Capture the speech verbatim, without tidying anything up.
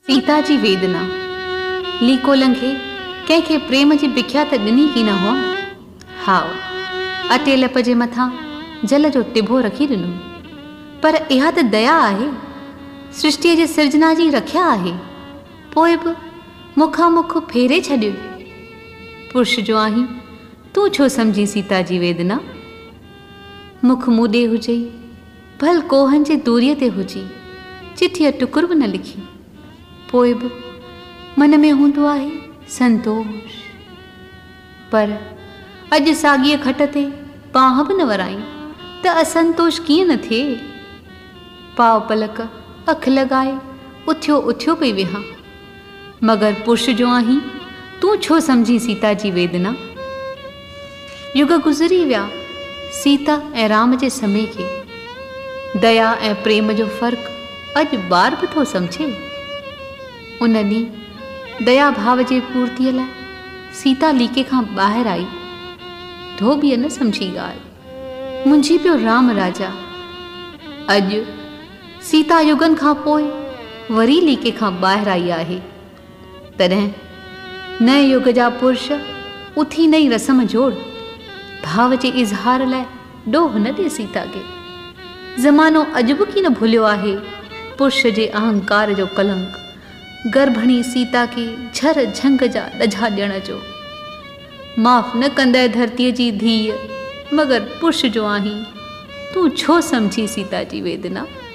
सीता जी वेदना। लीको लंघे कंहिंखे प्रेम जी बिख्या त ॾिनी की न हुआ। हाओ अटे लप जे मथां जल जो टिभो रखी ॾिनो, पर इहा त दया आहे, सृष्टिअ जे सिर्जना जी रखिया आहे। पोइ बि मुखां मुख फेरे छॾियो। पुरुष जो आहीं, तूं छो सम्झी सीता जी वेदना। मुख मूॾे हुजे, भल कोहनि जे दूरीअ ते हुजी, चिठीअ टुकुर बि न लिखी। पोइ बि मन में हूंदो आहे संतोष। पर अॼु साॻीअ खट ते बांह बि न वराई त असंतोष कीअं न थिए। पाव पलक अख लॻाए उथियो उथियो पई विहा, मगर पुरुष जो आहीं, तूं छो सम्झी सीता जी वेदना। युग गुज़री विया सीता ऐं राम जे समय खे। दया ऐं प्रेम जो फ़र्क़ु अॼु ॿार बि थो सम्झे। उन ॾींहुं दया भाव जे पूर्तीअ लाइ सीता लीके खां ॿाहिरि आई। धोबीअ न सम्झी ॻाल्हि, मुंझी पियो राम राजा। अॼु सीता युगनि खां पोइ वरी लीके खां ॿाहिरि आई आहे। तॾहिं नए युग जा पुरुष उथी नई रस्म जोड़, भाव जे इज़हार लाइ ॾोह न ॾे सीता खे। ज़मानो अॼु बि की न भुलियो आहे पुरुष जे अहंकार जो कलंक, गर्भणी सीता खे झर झंग जा ॾझा ॾियण जो। माफ़ न कंदे धरतीअ जी धीअ, मगर पुरुष जो आहीं, तूं छो सम्झी सीता जी वेदना।